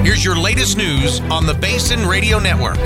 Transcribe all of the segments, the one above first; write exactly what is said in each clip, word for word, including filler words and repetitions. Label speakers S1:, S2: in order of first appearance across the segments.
S1: Here's your latest news on the Basin Radio Network.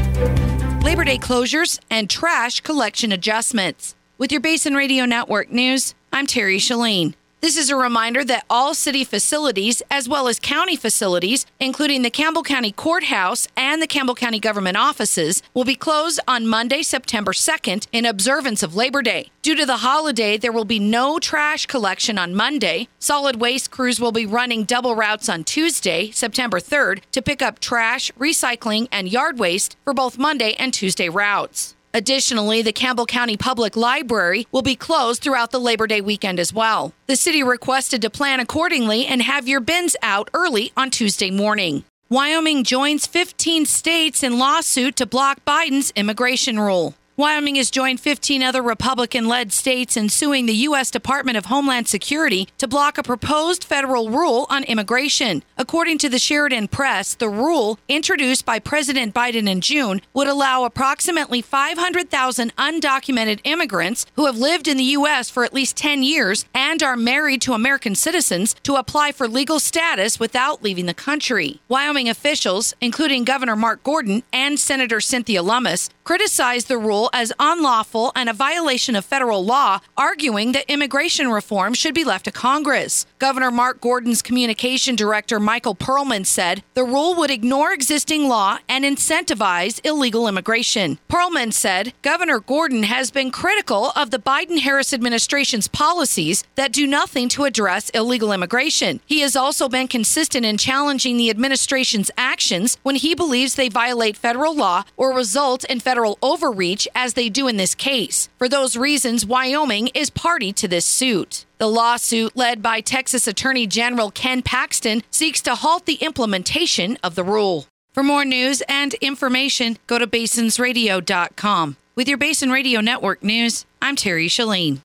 S2: Labor Day closures and trash collection adjustments. With your Basin Radio Network news, I'm Terry Shalene. This is a reminder that all city facilities, as well as county facilities, including the Campbell County Courthouse and the Campbell County government offices, will be closed on Monday, September second, in observance of Labor Day. Due to the holiday, there will be no trash collection on Monday. Solid waste crews will be running double routes on Tuesday, September third, to pick up trash, recycling, and yard waste for both Monday and Tuesday routes. Additionally, the Campbell County Public Library will be closed throughout the Labor Day weekend as well. The city requested to plan accordingly and have your bins out early on Tuesday morning. Wyoming joins fifteen states in lawsuit to block Biden's immigration rule. Wyoming has joined fifteen other Republican-led states in suing the U S Department of Homeland Security to block a proposed federal rule on immigration. According to the Sheridan Press, the rule, introduced by President Biden in June, would allow approximately five hundred thousand undocumented immigrants who have lived in the U S for at least ten years and are married to American citizens to apply for legal status without leaving the country. Wyoming officials, including Governor Mark Gordon and Senator Cynthia Lummis, criticized the rule as unlawful and a violation of federal law, arguing that immigration reform should be left to Congress. Governor Mark Gordon's communication director, Michael Perlman, said the rule would ignore existing law and incentivize illegal immigration. Perlman said Governor Gordon has been critical of the Biden-Harris administration's policies that do nothing to address illegal immigration. He has also been consistent in challenging the administration's actions when he believes they violate federal law or result in federal overreach, as they do in this case. For those reasons, Wyoming is party to this suit. The lawsuit, led by Texas Attorney General Ken Paxton, seeks to halt the implementation of the rule. For more news and information, go to basins radio dot com. With your Basin Radio Network news, I'm Terry Shalene.